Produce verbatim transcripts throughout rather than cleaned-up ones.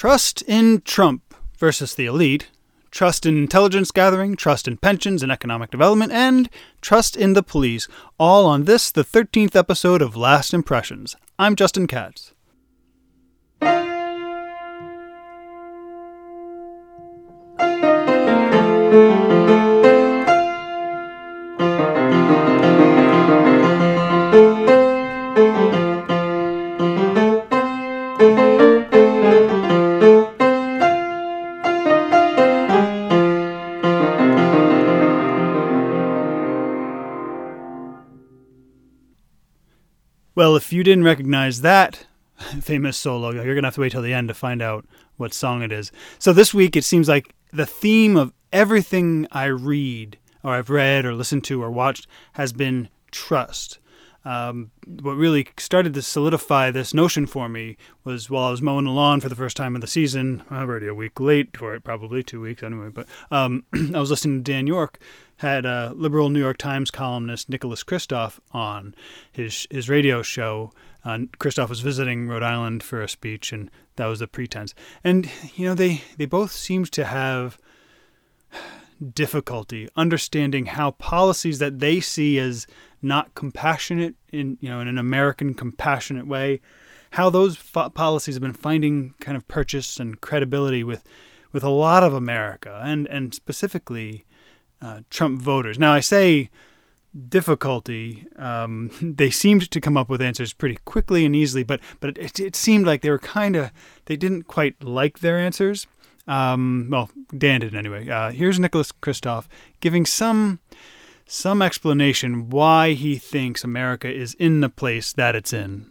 Trust in Trump versus the elite, trust in intelligence gathering, trust in pensions and economic development, and trust in the police, all on this, the thirteenth episode of Last Impressions. I'm Justin Katz. Well, if you didn't recognize that famous solo, you're going to have to wait till the end to find out what song it is. So this week, it seems like the theme of everything I read, or I've read, or listened to, or watched has been trust. Um, what really started to solidify this notion for me was while I was mowing the lawn for the first time of the season. I'm already a week late for it, probably two weeks anyway. But um, I was listening to Dan York, had a liberal New York Times columnist Nicholas Kristof on his his radio show. Uh, Kristof was visiting Rhode Island for a speech, and that was the pretense. And you know, they they both seemed to have difficulty understanding how policies that they see as not compassionate in you know in an American compassionate way, how those fo- policies have been finding kind of purchase and credibility with with a lot of America, and and specifically uh, Trump voters. Now I say difficulty. Um, they seemed to come up with answers pretty quickly and easily, but but it, it seemed like they were kind of they didn't quite like their answers. Um, well, Dan did anyway. Uh, here's Nicholas Kristof giving some some explanation why he thinks America is in the place that it's in.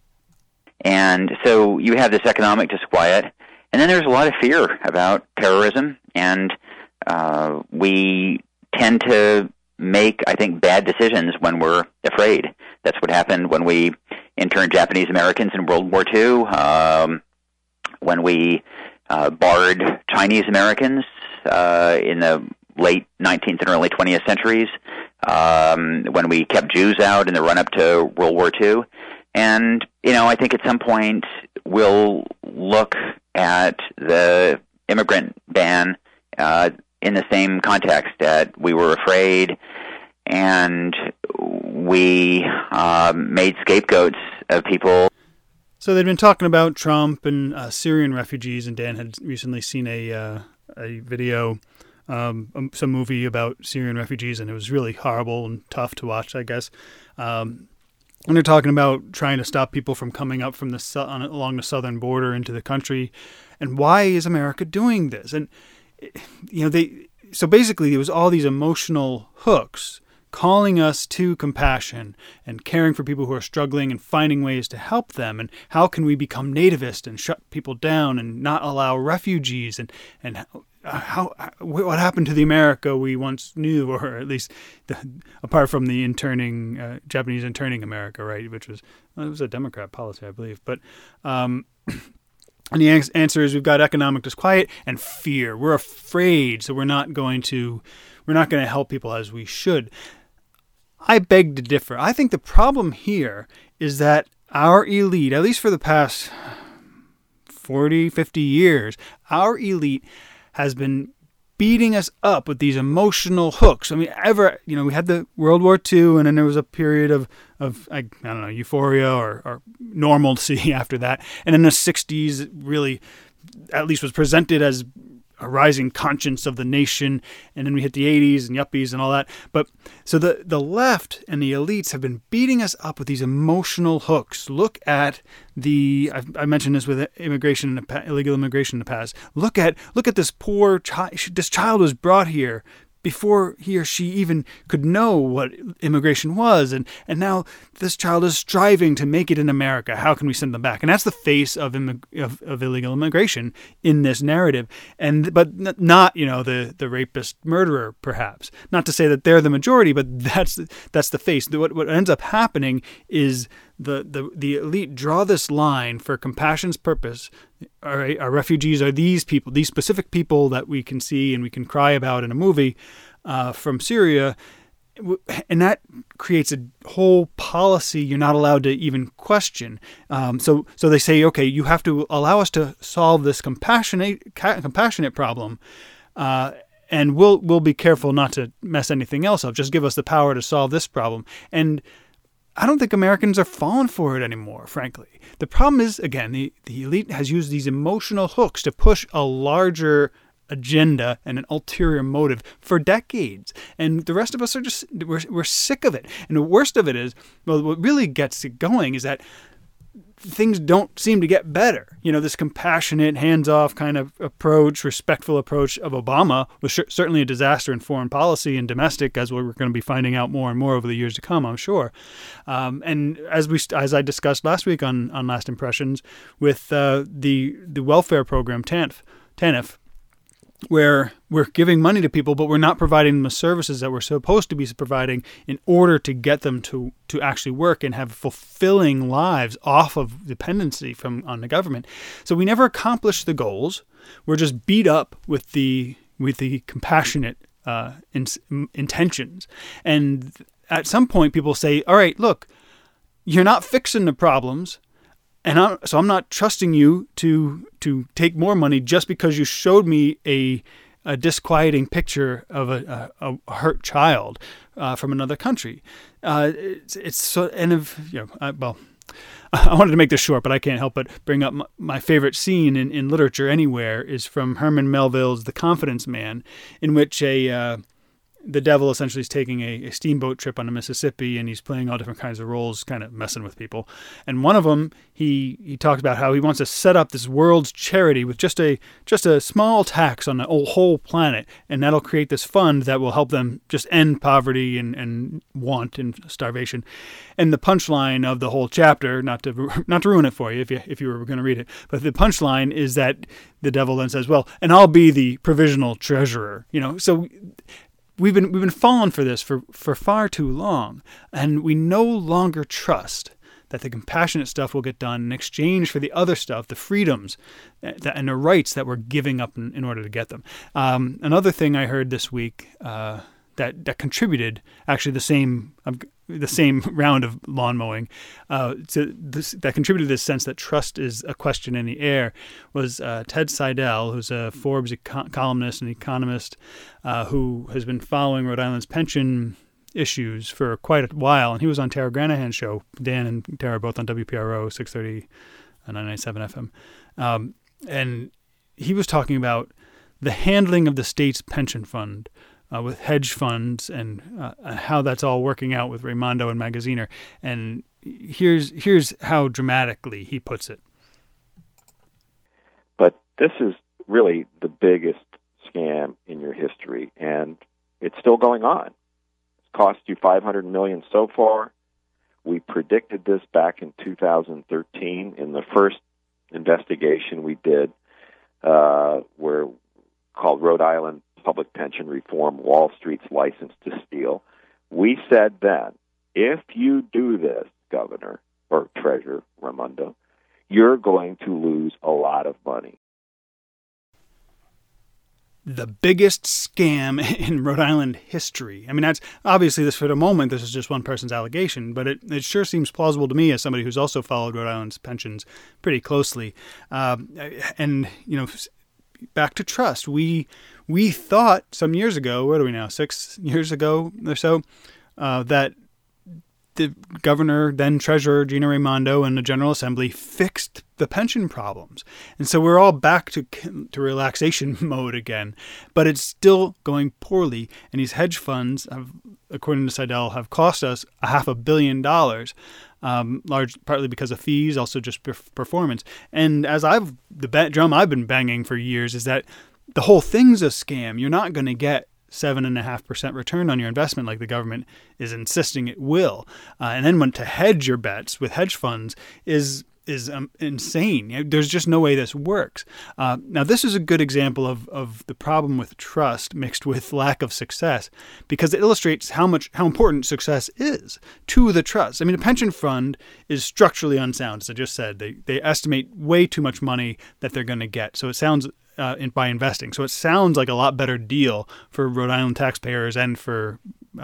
And so you have this economic disquiet, and then there's a lot of fear about terrorism, and uh, we tend to make, I think, bad decisions when we're afraid. That's what happened when we interned Japanese Americans in World War Two, um, when we uh, barred Chinese Americans uh, in the late nineteenth and early twentieth centuries, um, when we kept Jews out in the run-up to World War Two. And, you know, I think at some point we'll look at the immigrant ban uh, in the same context, that we were afraid and we um, made scapegoats of people. So they'd been talking about Trump and uh, Syrian refugees, and Dan had recently seen a uh, a video, um, some movie about Syrian refugees, and it was really horrible and tough to watch, I guess. Um, and they're talking about trying to stop people from coming up from the su- on, along the southern border into the country, and why is America doing this? And you know, they so basically there was all these emotional hooks calling us to compassion and caring for people who are struggling and finding ways to help them. And how can we become nativist and shut people down and not allow refugees? And and how what happened to the America we once knew, or at least the, apart from the interning uh, Japanese interning America, right? Which was well, it was a Democrat policy, I believe. But um, and the answer is we've got economic disquiet and fear. We're afraid, so we're not going to we're not going to help people as we should. I beg to differ. I think the problem here is that our elite, at least for the past forty, fifty years, our elite has been beating us up with these emotional hooks. I mean, ever, you know, we had the World War Two, and then there was a period of, of I, I don't know, euphoria or, or normalcy after that. And in the sixties, it really, at least was presented as a rising conscience of the nation, and then we hit the eighties and yuppies and all that. But so the, the left and the elites have been beating us up with these emotional hooks. Look at the I've, I mentioned this with immigration in the, illegal immigration in the past. Look at look at this poor child. This child was brought here before he or she even could know what immigration was. And, and now this child is striving to make it in America. How can we send them back? And that's the face of, immig- of, of illegal immigration in this narrative. And but not, you know, the, the rapist murderer, perhaps. Not to say that they're the majority, but that's that's the face. What, what ends up happening is the, the, the elite draw this line for compassion's purpose. All right, our refugees are these people, these specific people that we can see and we can cry about in a movie uh, from Syria, and that creates a whole policy you're not allowed to even question. Um, so, so they say, okay, you have to allow us to solve this compassionate compassionate problem, uh, and we'll we'll be careful not to mess anything else up. Just give us the power to solve this problem. And I don't think Americans are falling for it anymore, frankly. The problem is, again, the, the elite has used these emotional hooks to push a larger agenda and an ulterior motive for decades. And the rest of us are just, we're, we're sick of it. And the worst of it is, well, what really gets it going is that things don't seem to get better. You know, this compassionate, hands-off kind of approach, respectful approach of Obama was sh- certainly a disaster in foreign policy and domestic, as we're going to be finding out more and more over the years to come, I'm sure. Um, and as we, as I discussed last week on, on Last Impressions, with uh, the the welfare program, TANF, TANF, where we're giving money to people, but we're not providing them the services that we're supposed to be providing in order to get them to, to actually work and have fulfilling lives off of dependency from on the government. So we never accomplish the goals. We're just beat up with the with the compassionate uh, in, intentions. And at some point, people say, "All right, look, you're not fixing the problems." And I'm, so I'm not trusting you to to take more money just because you showed me a, a disquieting picture of a, a, a hurt child uh, from another country. Uh, it's, it's so, and if, you know, I, well, I wanted to make this short, but I can't help but bring up my, my favorite scene in, in literature anywhere is from Herman Melville's The Confidence Man, in which a uh, the devil essentially is taking a, a steamboat trip on the Mississippi, and he's playing all different kinds of roles, kind of messing with people. And one of them, he he talks about how he wants to set up this world's charity with just a just a small tax on the whole planet, and that'll create this fund that will help them just end poverty and, and want and starvation. And the punchline of the whole chapter, not to not to ruin it for you if you if you were going to read it, but the punchline is that the devil then says, "Well, and I'll be the provisional treasurer." You know, so. We've been we've been falling for this for, for far too long, and we no longer trust that the compassionate stuff will get done in exchange for the other stuff, the freedoms and the rights that we're giving up in, in order to get them. Um, another thing I heard this week uh, that that contributed actually the same um, the same round of lawn mowing uh, to this, that contributed to this sense that trust is a question in the air was uh, Ted Seidel, who's a Forbes econ- columnist and economist uh, who has been following Rhode Island's pension issues for quite a while. And he was on Tara Granahan's show. Dan and Tara both on W P R O six thirty and nine ninety-seven F M. Um, and he was talking about the handling of the state's pension fund Uh, with hedge funds and uh, how that's all working out with Raimondo and Magaziner. And here's here's how dramatically he puts it. But this is really the biggest scam in your history, and it's still going on. It's cost you five hundred million dollars so far. We predicted this back in two thousand thirteen in the first investigation we did, uh, where called Rhode Island Public Pension Reform, Wall Street's License to Steal. We said then, if you do this, Governor or Treasurer Raimondo, you're going to lose a lot of money. The biggest scam in Rhode Island history. I mean, that's obviously this for the moment. This is just one person's allegation, but it, it sure seems plausible to me as somebody who's also followed Rhode Island's pensions pretty closely. Um, and, you know, back to trust. We we thought some years ago, what are we now, six years ago or so, uh, that the governor, then treasurer, Gina Raimondo, and the General Assembly fixed the pension problems. And so we're all back to to relaxation mode again. But it's still going poorly. And these hedge funds, have, according to Seidel, have cost us a half a billion dollars. Um, large, partly because of fees, also just performance. And as I've, the drum I've been banging for years is that the whole thing's a scam. You're not going to get seven and a half percent return on your investment like the government is insisting it will. Uh, and then when to hedge your bets with hedge funds is is um, insane. There's just no way this works. Uh, now, this is a good example of, of the problem with trust mixed with lack of success, because it illustrates how much how important success is to the trust. I mean, a pension fund is structurally unsound, as I just said. They they estimate way too much money that they're going to get. So it sounds uh, in, by investing. So it sounds like a lot better deal for Rhode Island taxpayers and for um,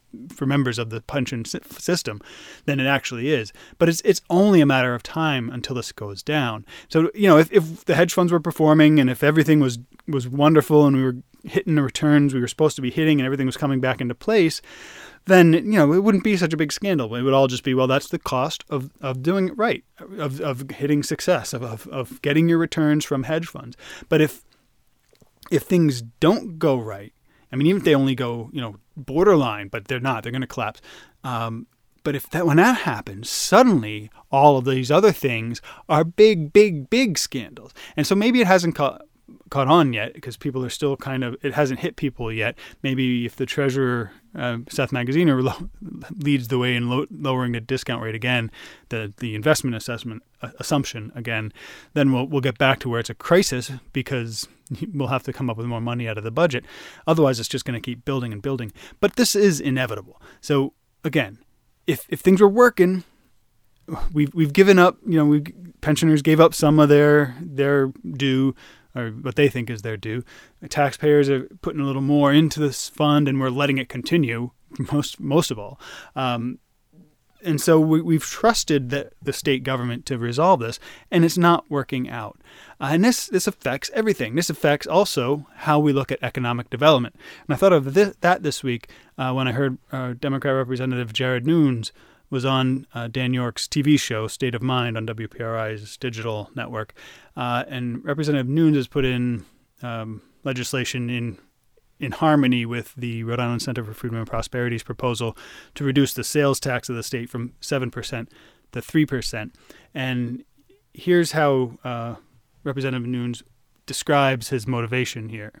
for members of the pension system than it actually is. But it's it's only a matter of time until this goes down. So, you know, if, if the hedge funds were performing and if everything was, was wonderful and we were hitting the returns we were supposed to be hitting and everything was coming back into place, then, you know, it wouldn't be such a big scandal. It would all just be, well, that's the cost of, of doing it right, of, of hitting success, of, of, of getting your returns from hedge funds. But if if things don't go right, I mean, even if they only go, you know, borderline, but they're not, they're going to collapse. Um, but if that, when that happens, suddenly all of these other things are big, big, big scandals. And so maybe it hasn't caught, caught on yet because people are still kind of, it hasn't hit people yet. Maybe if the treasurer, uh, Seth Magaziner, lo- leads the way in lo- lowering the discount rate again, the the investment assessment uh, assumption again, then we'll we'll get back to where it's a crisis because we'll have to come up with more money out of the budget. Otherwise, it's just going to keep building and building. But this is inevitable. So again, if if things were working, we've we've given up. You know, we pensioners gave up some of their their due, or what they think is their due. The taxpayers are putting a little more into this fund, and we're letting it continue. Most most of all. Um, And so we, we've trusted the, the state government to resolve this, and it's not working out. Uh, and this, this affects everything. This affects also how we look at economic development. And I thought of this, that this week uh, when I heard uh, Democrat Representative Jared Nunes was on uh, Dan York's T V show, State of Mind, on W P R I's digital network. Uh, and Representative Nunes has put in um, legislation in in harmony with the Rhode Island Center for Freedom and Prosperity's proposal to reduce the sales tax of the state from seven percent to three percent. And here's how uh, Representative Nunes describes his motivation here.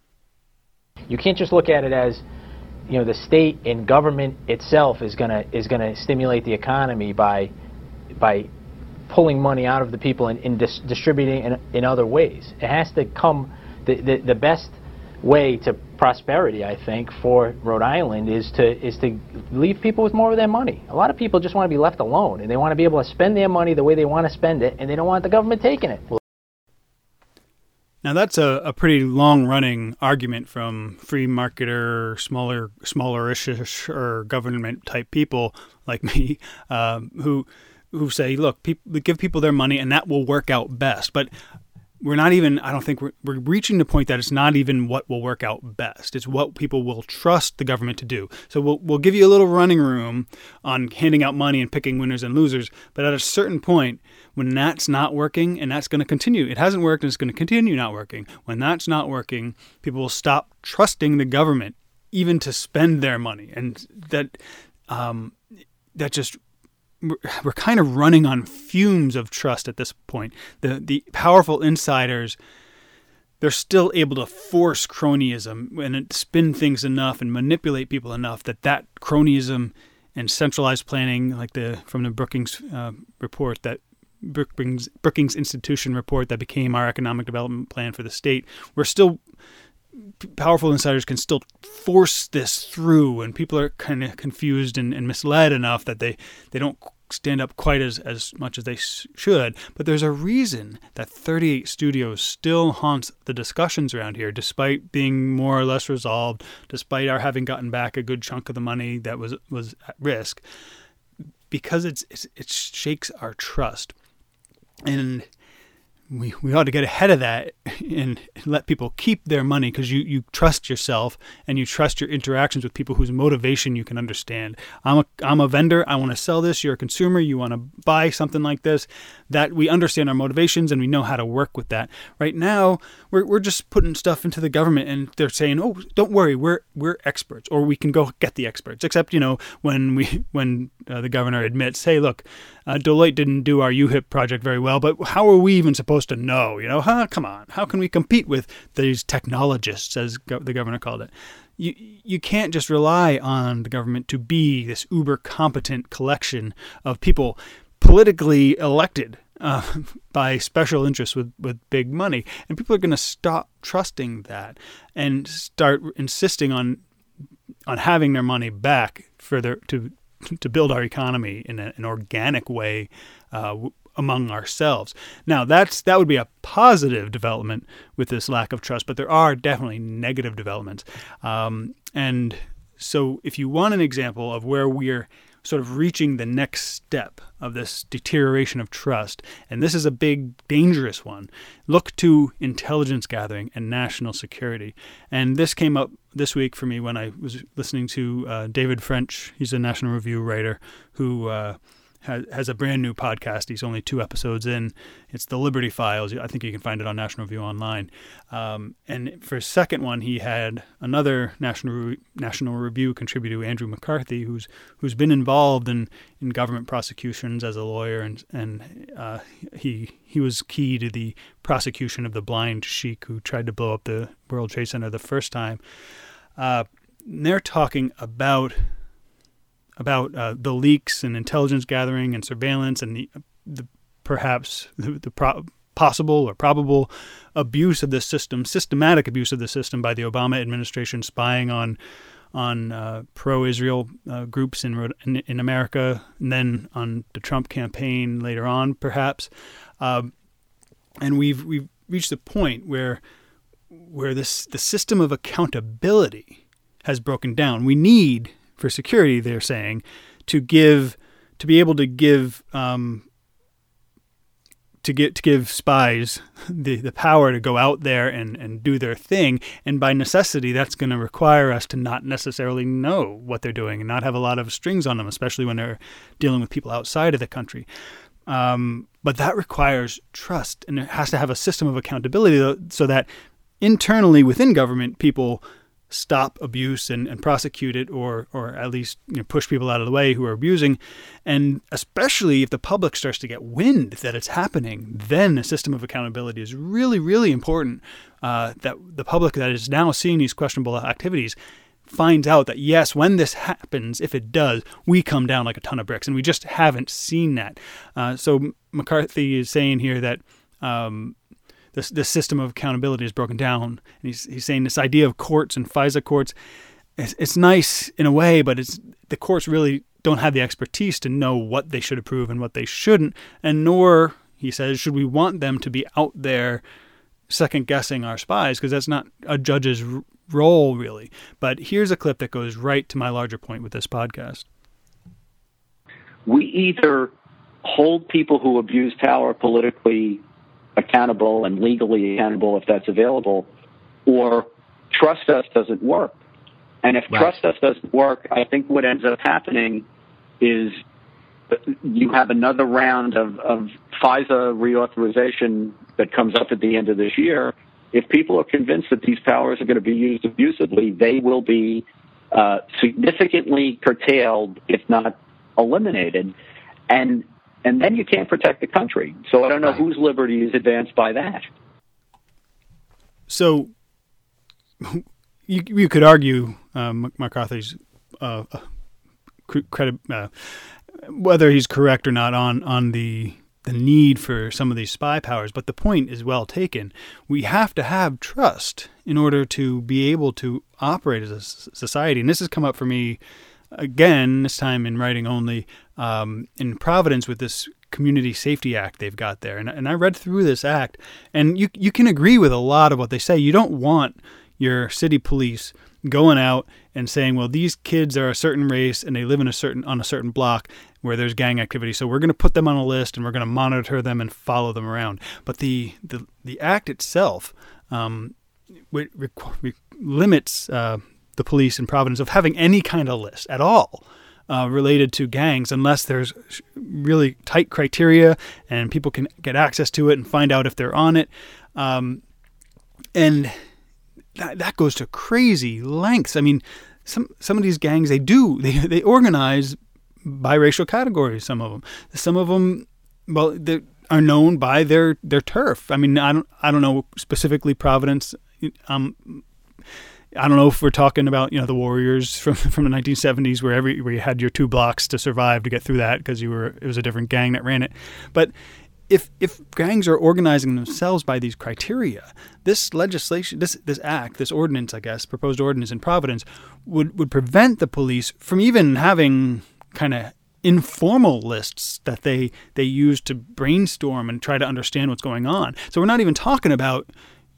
You can't just look at it as, you know, the state and government itself is gonna is gonna stimulate the economy by by pulling money out of the people and, and dis- distributing in, in other ways. It has to come, the, the, the best way to prosperity, I think, for Rhode Island is to is to leave people with more of their money. A lot of people just want to be left alone, and they want to be able to spend their money the way they want to spend it, and they don't want the government taking it. Now that's a, a pretty long-running argument from free marketer, smaller, smaller-ish or government-type people like me, um, who who say, look, people, give people their money, and that will work out best. But we're not even, I don't think we're, we're reaching the point that it's not even what will work out best. It's what people will trust the government to do. So we'll we'll give you a little running room on handing out money and picking winners and losers. But at a certain point, when that's not working, and that's going to continue, it hasn't worked and it's going to continue not working. When that's not working, people will stop trusting the government even to spend their money. And that um, that just... we're kind of running on fumes of trust at this point. The the powerful insiders, they're still able to force cronyism and spin things enough and manipulate people enough that that cronyism and centralized planning, like the from the Brookings uh, report, that Brookings, Brookings Institution report that became our economic development plan for the state, we're still... powerful insiders can still force this through, and people are kind of confused and, and misled enough that they, they don't stand up quite as, as much as they should. But there's a reason that thirty-eight Studios still haunts the discussions around here, despite being more or less resolved, despite our having gotten back a good chunk of the money that was was at risk, because it's, it's it shakes our trust. And We we ought to get ahead of that and let people keep their money, because you, you trust yourself and you trust your interactions with people whose motivation you can understand. I'm a I'm a vendor. I want to sell this. You're a consumer. You want to buy something like this. That we understand our motivations and we know how to work with that. Right now, we're we're just putting stuff into the government and they're saying, oh, don't worry, we're we're experts, or we can go get the experts. Except, you know, when we when uh, the governor admits, hey, look, uh, Deloitte didn't do our U HIP project very well, but how are we even supposed to know? You know, huh? Come on, how can we compete with these technologists, as go- the governor called it? You you can't just rely on the government to be this uber competent collection of people politically elected uh, by special interests with, with big money. And people are going to stop trusting that and start insisting on on having their money back for their, to to build our economy in a, an organic way uh, among ourselves. Now, that's that would be a positive development with this lack of trust, but there are definitely negative developments. Um, and So if you want an example of where we're sort of reaching the next step of this deterioration of trust, and this is a big, dangerous one, look to intelligence gathering and national security. And this came up this week for me when I was listening to uh, David French. He's a National Review writer who uh, has, has a brand new podcast. He's only two episodes in. It's the Liberty Files. I think you can find it on National Review online. Um, and for his second one, he had another National Re- National Review contributor, Andrew McCarthy, who's who's been involved in, in government prosecutions as a lawyer, and and uh, he he was key to the prosecution of the blind sheik who tried to blow up the World Trade Center the first time. Uh, they're talking about about uh, the leaks and intelligence gathering and surveillance and the, the perhaps the, the pro- possible or probable abuse of the system, systematic abuse of the system by the Obama administration, spying on on uh, pro-Israel uh, groups in, in in America, and then on the Trump campaign later on, perhaps. Um, and we've we've reached a point where where this the system of accountability has broken down. We need, for security, they're saying, to give, to be able to give, um, to get to give spies the, the power to go out there and, and do their thing. And by necessity, that's going to require us to not necessarily know what they're doing and not have a lot of strings on them, especially when they're dealing with people outside of the country. Um, but that requires trust, and it has to have a system of accountability so that internally within government, people stop abuse and, and prosecute it, or or at least, you know, push people out of the way who are abusing. And especially if the public starts to get wind that it's happening, then a system of accountability is really, really important, uh, that the public that is now seeing these questionable activities finds out that, yes, when this happens, if it does, we come down like a ton of bricks. And we just haven't seen that. Uh, so McCarthy is saying here that um, This this system of accountability is broken down, and he's he's saying this idea of courts and FISA courts, it's, it's nice in a way, but it's the courts really don't have the expertise to know what they should approve and what they shouldn't, and nor, he says, should we want them to be out there second guessing our spies, because that's not a judge's r- role really. But here's a clip that goes right to my larger point with this podcast. We either hold people who abuse power politically accountable and legally accountable if that's available, or trust us doesn't work. And if right. trust us doesn't work, I think what ends up happening is you have another round of, of FISA reauthorization that comes up at the end of this year. If people are convinced that these powers are going to be used abusively, they will be uh, significantly curtailed, if not eliminated. And And then you can't protect the country. So I don't know right. whose liberty is advanced by that. So you you could argue um, McCarthy's uh, credit, uh, whether he's correct or not on on the the need for some of these spy powers, but the point is well taken. We have to have trust in order to be able to operate as a society, and this has come up for me again, this time in writing only, um, in Providence with this Community Safety Act they've got there. And, and I read through this act, and you you can agree with a lot of what they say. You don't want your city police going out and saying, well, these kids are a certain race and they live in a certain on a certain block where there's gang activity, so we're going to put them on a list and we're going to monitor them and follow them around. But the the, the act itself um, re- re- limits uh, the police in Providence of having any kind of list at all uh, related to gangs, unless there's really tight criteria and people can get access to it and find out if they're on it. Um, and that, that goes to crazy lengths. I mean, some some of these gangs, they do, they, they organize by racial categories, some of them. Some of them, well, they are known by their, their turf. I mean, I don't I don't know specifically Providence. Um, I don't know if we're talking about, you know, the Warriors from from the nineteen seventies, where every where you had your two blocks to survive to get through that because you were it was a different gang that ran it. But if if gangs are organizing themselves by these criteria, this legislation, this this act, this ordinance, I guess, proposed ordinance in Providence would would prevent the police from even having kind of informal lists that they they use to brainstorm and try to understand what's going on. So we're not even talking about,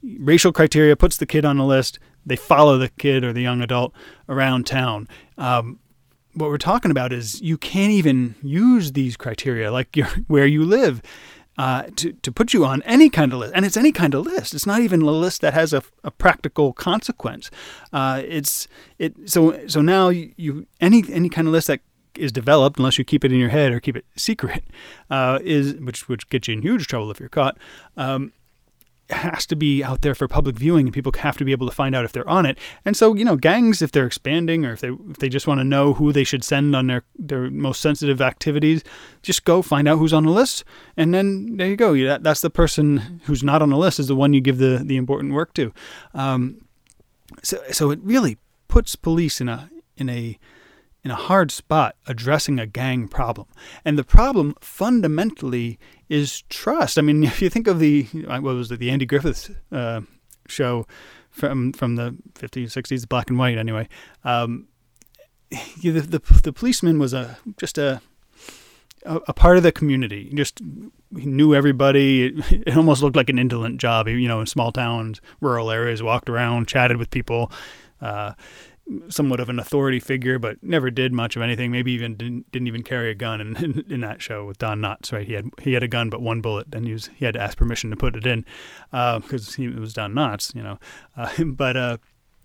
racial criteria, puts the kid on the list. They follow the kid or the young adult around town. Um, what we're talking about is you can't even use these criteria, like your, where you live, uh, to, to put you on any kind of list. And it's any kind of list. It's not even a list that has a, a practical consequence. Uh, it's it. So so now you, you any any kind of list that is developed, unless you keep it in your head or keep it secret, uh, is which which gets you in huge trouble if you're caught. Um, has to be out there for public viewing, and people have to be able to find out if they're on it. And so, you know, gangs, if they're expanding or if they if they just want to know who they should send on their, their most sensitive activities, just go find out who's on the list, and then there you go. That, that's the person who's not on the list is the one you give the, the important work to. Um, so so it really puts police in a in a in a hard spot addressing a gang problem. And the problem fundamentally is trust. I mean, if you think of the, what was it, the Andy Griffith uh, show from from the fifties, sixties, black and white anyway, um, the, the the policeman was a just a a, a part of the community. Just he knew everybody. It, it almost looked like an indolent job, you know, in small towns, rural areas, walked around, chatted with people, uh, somewhat of an authority figure, but never did much of anything. Maybe even didn't, didn't even carry a gun in, in, in that show with Don Knotts, right? He had he had a gun, but one bullet, and he, was, he had to ask permission to put it in because uh, he it was Don Knotts, you know. Uh, but uh,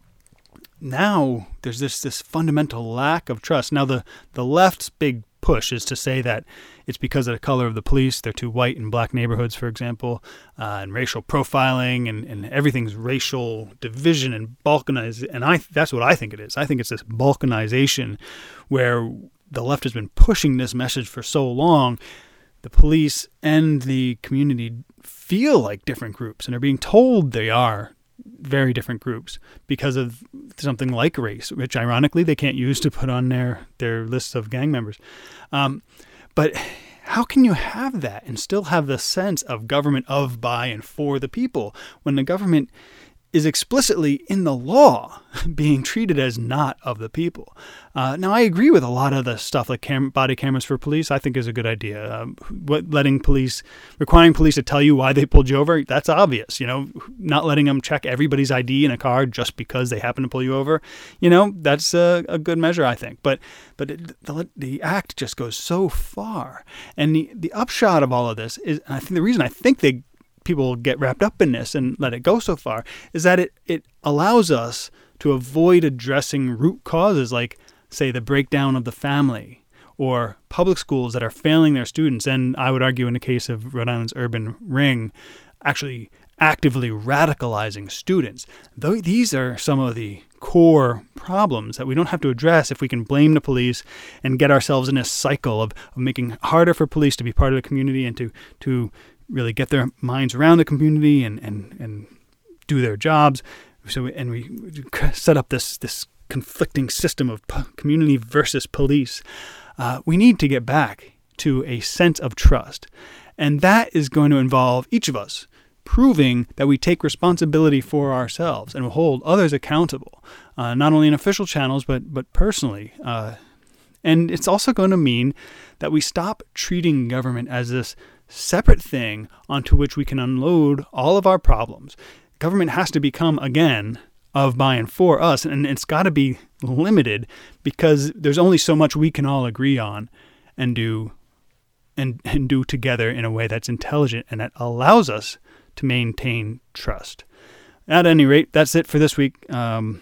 now there's this this fundamental lack of trust. Now the, the left's big push is to say that it's because of the color of the police. They're too white in black neighborhoods, for example, uh, and racial profiling, and, and everything's racial division and balkanized. And I that's what I think it is. I think it's this balkanization where the left has been pushing this message for so long. The police and the community feel like different groups and are being told they are very different groups because of something like race, which ironically they can't use to put on their, their lists of gang members. Um, but how can you have that and still have the sense of government of, by, and for the people when the government is explicitly in the law being treated as not of the people? Uh, now, I agree with a lot of the stuff like cam- body cameras for police. I think is a good idea. Um, what letting police, requiring police to tell you why they pulled you over, that's obvious. You know, not letting them check everybody's I D in a car just because they happen to pull you over. You know, that's a, a good measure, I think. But but it, the, the act just goes so far. And the, the upshot of all of this is, and I think the reason I think they people get wrapped up in this and let it go so far is that it, it allows us to avoid addressing root causes like, say, the breakdown of the family or public schools that are failing their students. And I would argue in the case of Rhode Island's urban ring, actually actively radicalizing students. Though these are some of the core problems that we don't have to address if we can blame the police and get ourselves in a cycle of, of making it harder for police to be part of the community and to to really get their minds around the community and, and, and do their jobs. So, and we set up this, this conflicting system of p- community versus police. Uh, we need to get back to a sense of trust. And that is going to involve each of us proving that we take responsibility for ourselves and will hold others accountable, uh, not only in official channels, but, but personally. Uh, and it's also going to mean that we stop treating government as this separate thing onto which we can unload all of our problems. Government has to become, again, of, by, and for us, and it's got to be limited because there's only so much we can all agree on and do and, and do together in a way that's intelligent and that allows us to maintain trust. At any rate, that's it for this week. Um,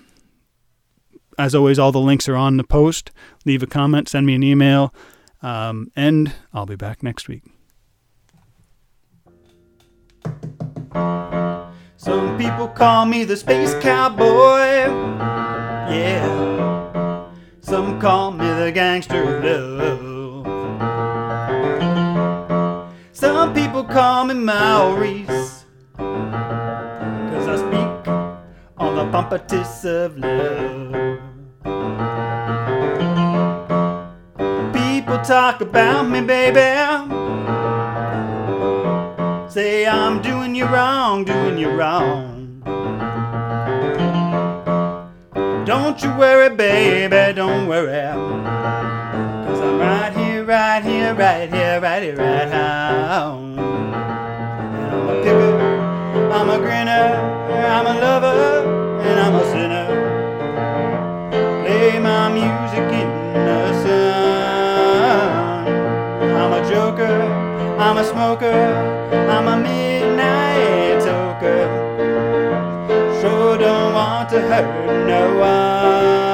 as always, all the links are on the post. Leave a comment, send me an email, um, and I'll be back next week. Some people call me the space cowboy, yeah. Some call me the gangster of love. Some people call me Maurice, cause I speak on the pompatus of love. People talk about me, baby, say I'm doing you wrong, doing you wrong. Don't you worry, baby, don't worry, cause I'm right here, right here, right here, right here, right now. And I'm a picker, I'm I'm a grinner, I'm a lover, and I'm a sinner. Play my music in the sun. I'm a joker, I'm a smoker, I'm a midnight toker. Sure don't want to hurt no one.